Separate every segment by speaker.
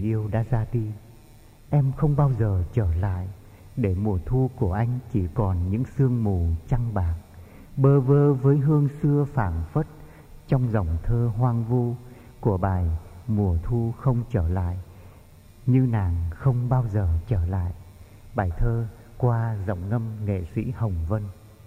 Speaker 1: yêu đã ra đi. Em không bao giờ trở lại, để mùa thu của anh chỉ còn những sương mù trăng bạc, bơ vơ với hương xưa phảng phất trong dòng thơ hoang vu của bài Mùa thu không trở lại, như nàng không bao giờ trở lại. Bài thơ qua giọng ngâm nghệ sĩ Hồng Vân.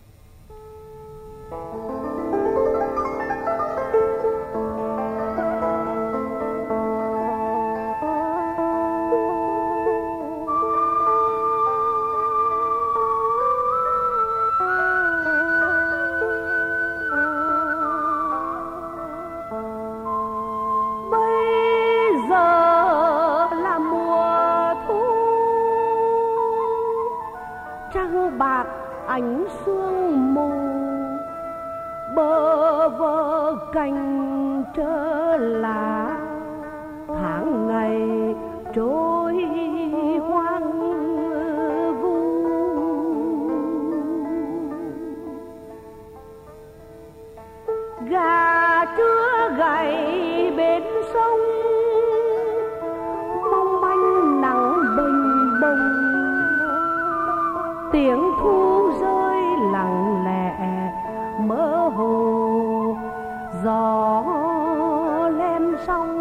Speaker 2: Trăng bạc ánh sương mù, bơ vơ cành trơ lá, tháng ngày trôi hoang vu. Gà trưa gầy bên sông, mong manh nắng bềnh bồng, tiếng thu rơi lặng lẽ mơ hồ, gió len sóng.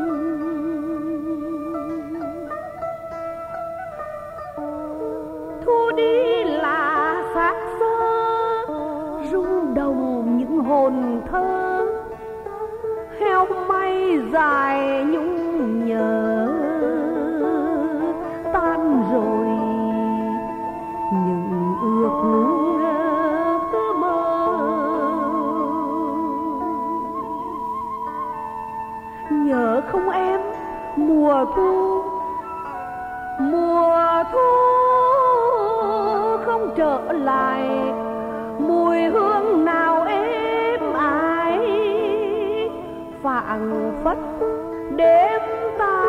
Speaker 2: Thu đi là xác xơ, rung động những hồn thơ, heo may dài nhung nhớ tan rồi những ước mơ. Nhớ không em, mùa thu không trở lại, mùi hương nào êm ái phảng phất đêm ta